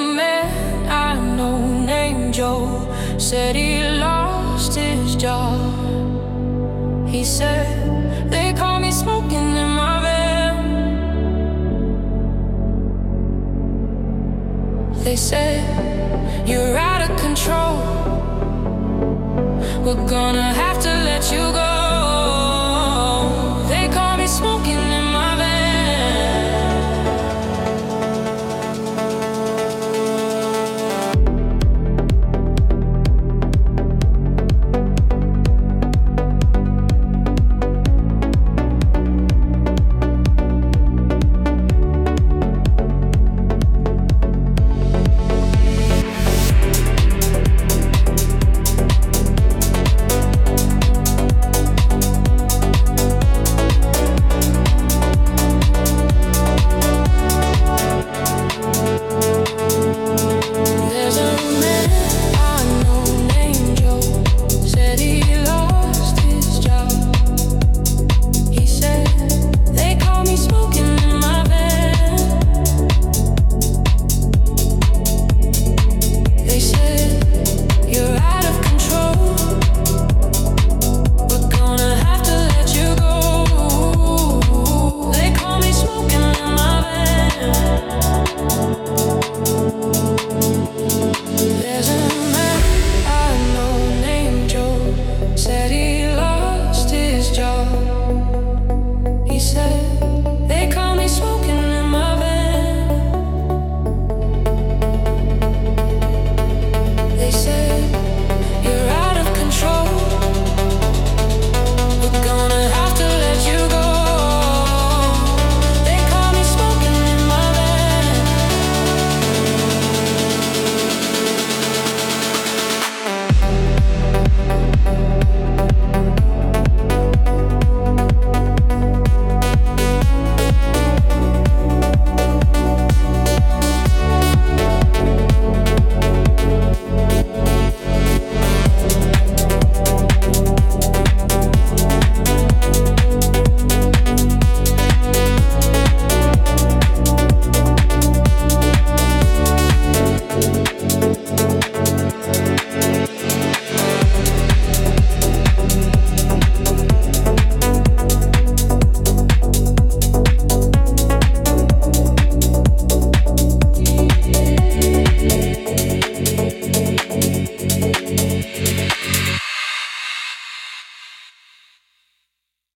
man I know named Joe said he lost his job. He said they caught me smoking in my van. They said you're out of control. We're gonna have to let you go.